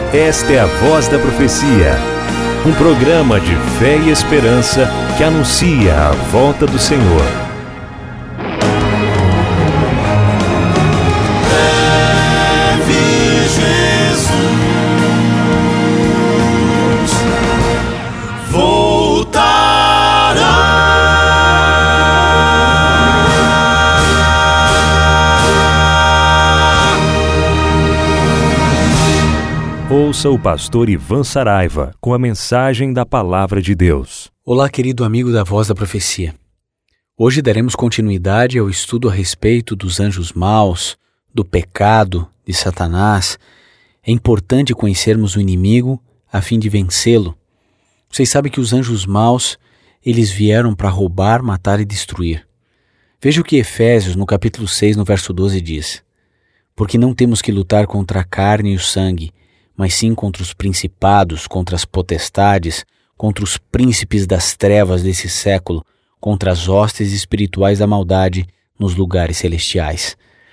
Esta é a Voz da Profecia, um programa de fé e esperança que anuncia a volta do Senhor. Ouça o pastor Ivan Saraiva com a mensagem da Palavra de Deus. Olá, querido amigo da Voz da Profecia. Hoje daremos continuidade ao estudo a respeito dos anjos maus, do pecado de Satanás. É importante conhecermos o inimigo a fim de vencê-lo. Vocês sabem que os anjos maus, eles vieram para roubar, matar e destruir. Veja o que Efésios, no capítulo 6, no verso 12, diz: porque não temos que lutar contra a carne e o sangue, mas sim contra os principados, contra as potestades, contra os príncipes das trevas desse século, contra as hostes espirituais da maldade nos lugares celestiais.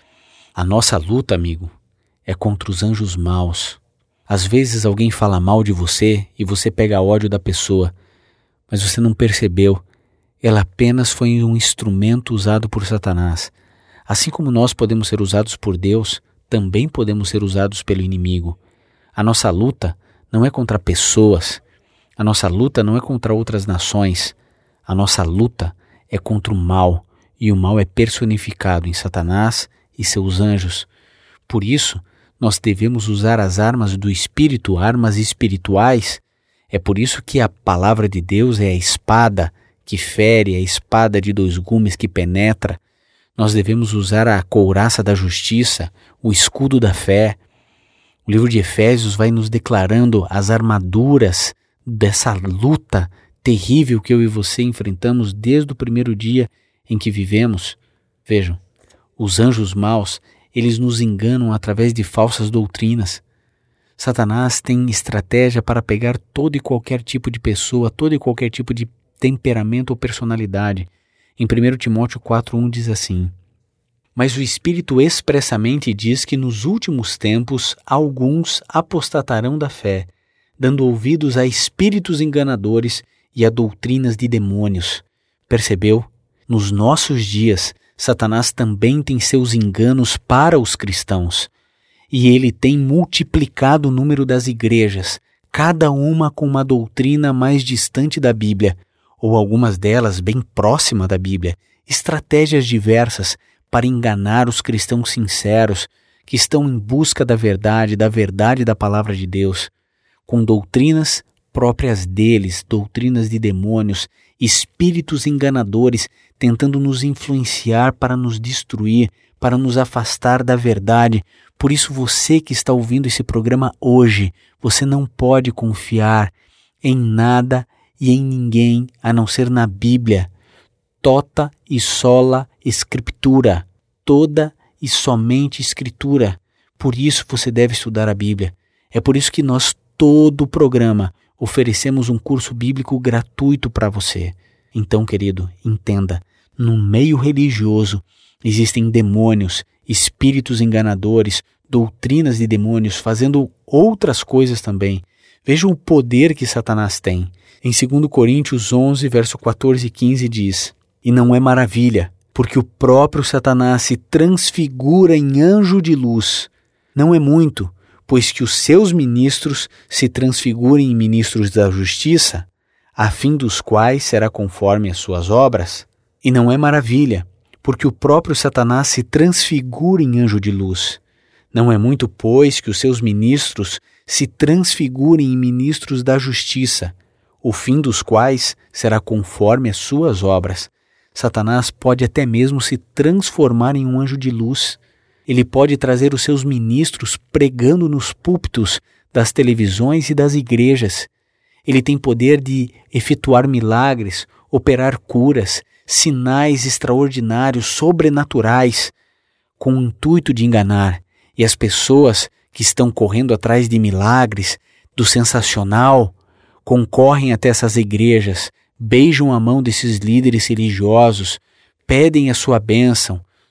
A nossa luta, amigo, é contra os anjos maus. Às vezes alguém fala mal de você e você pega ódio da pessoa, mas você não percebeu. Ela apenas foi um instrumento usado por Satanás. Assim como nós podemos ser usados por Deus, também podemos ser usados pelo inimigo. A nossa luta não é contra pessoas, a nossa luta não é contra outras nações, a nossa luta é contra o mal, e o mal é personificado em Satanás e seus anjos. Por isso, nós devemos usar as armas do Espírito, armas espirituais. É por isso que a palavra de Deus é a espada que fere, a espada de dois gumes que penetra. Nós devemos usar a couraça da justiça, o escudo da fé. O livro de Efésios vai nos declarando as armaduras dessa luta terrível que eu e você enfrentamos desde o primeiro dia em que vivemos. Vejam, os anjos maus, eles nos enganam através de falsas doutrinas. Satanás tem estratégia para pegar todo e qualquer tipo de pessoa, todo e qualquer tipo de temperamento ou personalidade. Em 1 Timóteo 4:1 diz assim: mas o Espírito expressamente diz que nos últimos tempos alguns apostatarão da fé, dando ouvidos a espíritos enganadores e a doutrinas de demônios. Percebeu? Nos nossos dias, Satanás também tem seus enganos para os cristãos. E ele tem multiplicado o número das igrejas, cada uma com uma doutrina mais distante da Bíblia, ou algumas delas bem próxima da Bíblia, estratégias diversas para enganar os cristãos sinceros que estão em busca da verdade da palavra de Deus, com doutrinas próprias deles, doutrinas de demônios, espíritos enganadores, tentando nos influenciar para nos destruir, para nos afastar da verdade. Por isso você que está ouvindo esse programa hoje, você não pode confiar em nada e em ninguém a não ser na Bíblia. Tota e sola Escritura, toda e somente Escritura. Por isso você deve estudar a Bíblia. É por isso que nós, todo o programa, oferecemos um curso bíblico gratuito para você. Então, querido, entenda, no meio religioso existem demônios, espíritos enganadores, doutrinas de demônios, fazendo outras coisas também. Veja o poder que Satanás tem. Em 2 Coríntios 11, verso 14 e 15 diz: e não é maravilha, porque o próprio Satanás se transfigura em anjo de luz. Não é muito, pois que os seus ministros se transfigurem em ministros da justiça, a fim dos quais será conforme as suas obras. E não é maravilha, porque o próprio Satanás se transfigura em anjo de luz. Não é muito, pois, que os seus ministros se transfigurem em ministros da justiça, o fim dos quais será conforme as suas obras. Satanás pode até mesmo se transformar em um anjo de luz. Ele pode trazer os seus ministros pregando nos púlpitos das televisões e das igrejas. Ele tem poder de efetuar milagres, operar curas, sinais extraordinários, sobrenaturais, com o intuito de enganar. E as pessoas que estão correndo atrás de milagres, do sensacional, concorrem até essas igrejas, beijam a mão desses líderes religiosos, pedem a sua bênção,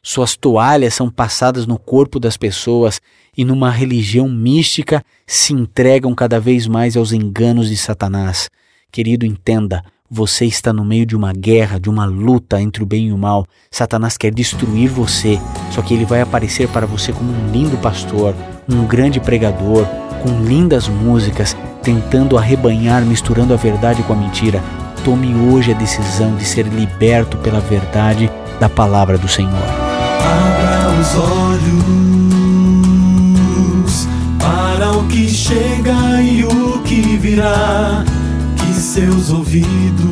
Suas toalhas são passadas no corpo das pessoas e numa religião mística se entregam cada vez mais aos enganos de Satanás. Querido, entenda, você está no meio de uma guerra, de uma luta entre o bem e o mal. Satanás quer destruir você, só que ele vai aparecer para você como um lindo pastor, um grande pregador, com lindas músicas, tentando arrebanhar, misturando a verdade com a mentira. Tome hoje a decisão de ser liberto pela verdade da palavra do Senhor. Abra os olhos para o que chega e o que virá, que seus ouvidos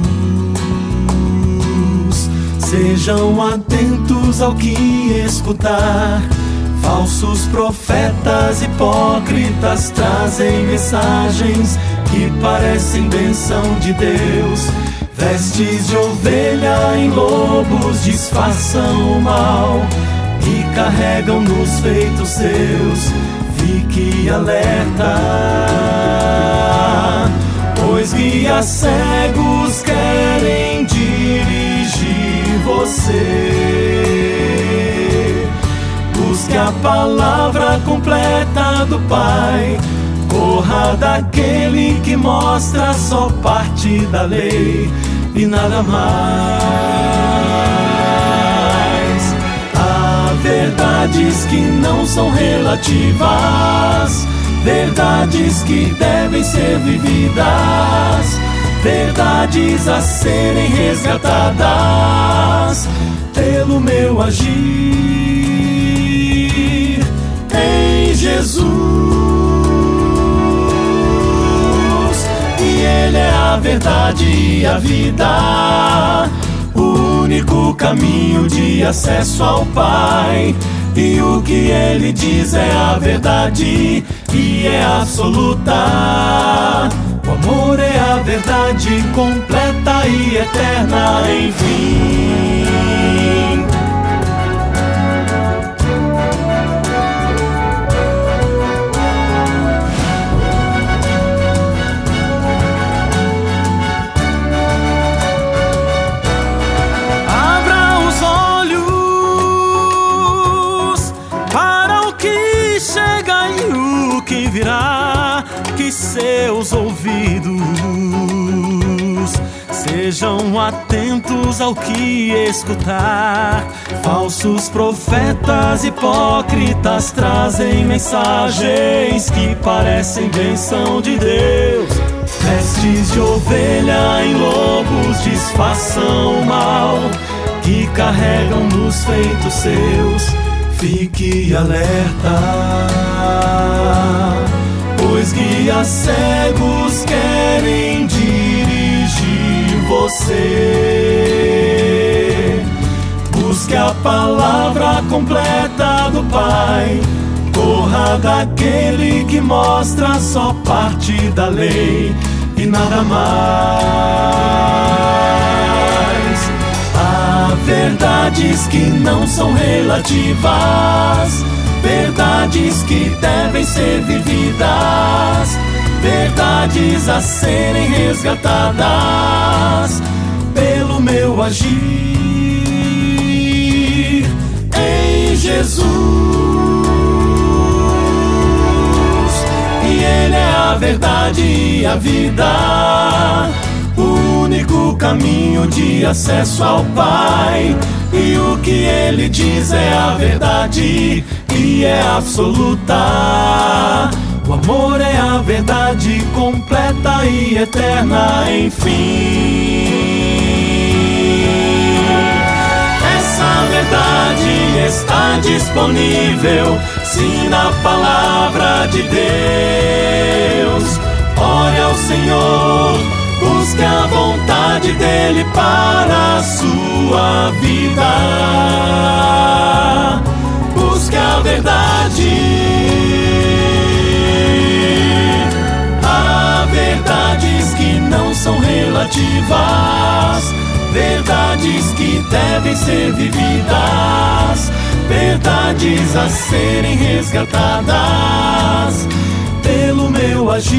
sejam atentos ao que escutar. Falsos profetas hipócritas trazem mensagens que parecem bênção de Deus. Vestes de ovelha em lobos disfarçam o mal e carregam nos feitos seus. Fique alerta, pois guias cegos querem dirigir você. Busque a palavra completa do Pai. Corra daquele que mostra só parte da lei e nada mais. Há verdades que não são relativas, verdades que devem ser vividas, verdades a serem resgatadas pelo meu agir em Jesus. Ele é a verdade e a vida, o único caminho de acesso ao Pai. E o que Ele diz é a verdade e é absoluta. O amor é a verdade completa e eterna, enfim. Que seus ouvidos sejam atentos ao que escutar. Falsos profetas hipócritas trazem mensagens que parecem bênção de Deus. Vestes de ovelha em lobos disfarçam o mal que carregam nos feitos seus. Fique alerta, pois guias cegos querem dirigir você. Busque a palavra completa do Pai. Corra daquele que mostra só parte da lei e nada mais. Há verdades que não são relativas, verdades que devem ser vividas, verdades a serem resgatadas pelo meu agir em Jesus. E Ele é a verdade e a vida, o único caminho de acesso ao Pai. E o que Ele diz é a verdade e é absoluta. O amor é a verdade completa e eterna, enfim. Essa verdade está disponível, sim, na palavra de Deus. Ore ao Senhor, busque a vontade dEle para a sua vida. Busque a verdade. Há verdades que não são relativas, verdades que devem ser vividas, verdades a serem resgatadas pelo meu agir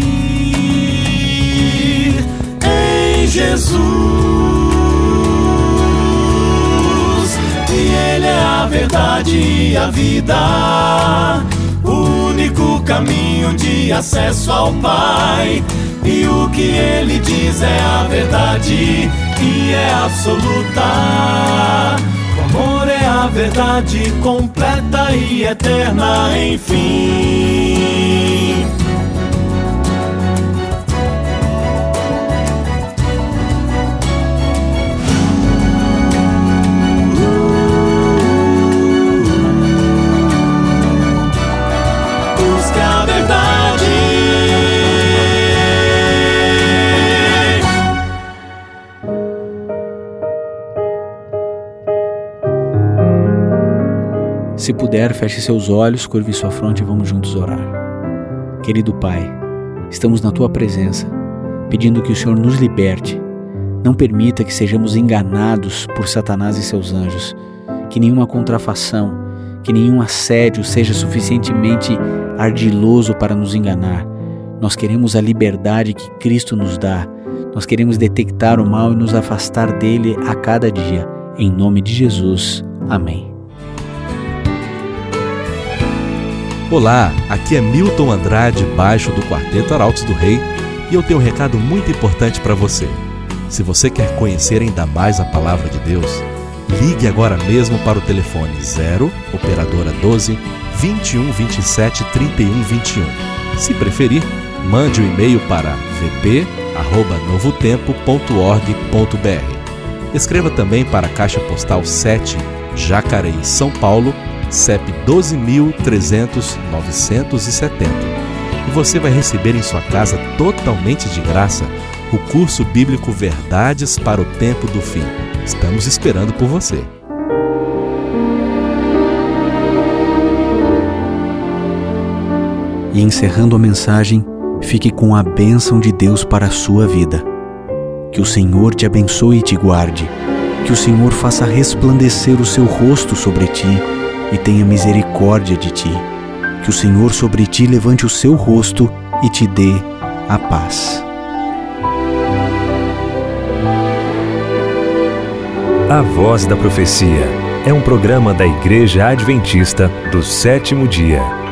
em Jesus. E Ele é a verdade e a vida, o único caminho de acesso ao Pai. E o que Ele diz é a verdade e é absoluta. O amor é a verdade completa e eterna, enfim. Busque a verdade. Se puder, feche seus olhos, curve sua fronte e vamos juntos orar. Querido Pai, estamos na Tua presença, pedindo que o Senhor nos liberte. Não permita que sejamos enganados por Satanás e seus anjos, que nenhuma contrafação, que nenhum assédio seja suficientemente ardiloso para nos enganar. Nós queremos a liberdade que Cristo nos dá. Nós queremos detectar o mal e nos afastar dele a cada dia. Em nome de Jesus. Amém. Olá, aqui é Milton Andrade, baixo do Quarteto Arautos do Rei, e eu tenho um recado muito importante para você. Se você quer conhecer ainda mais a Palavra de Deus, ligue agora mesmo para o telefone 0, operadora 12, 21 27 31 21. Se preferir, mande um e-mail para vp@novotempo.org.br. Escreva também para a Caixa Postal 7, Jacareí, São Paulo, CEP 12.300.970. E você vai receber em sua casa totalmente de graça o curso bíblico Verdades para o Tempo do Fim. Estamos esperando por você. E encerrando a mensagem, fique com a bênção de Deus para a sua vida. Que o Senhor te abençoe e te guarde. Que o Senhor faça resplandecer o seu rosto sobre ti e tenha misericórdia de ti. Que o Senhor sobre ti levante o seu rosto e te dê a paz. A Voz da Profecia é um programa da Igreja Adventista do Sétimo Dia.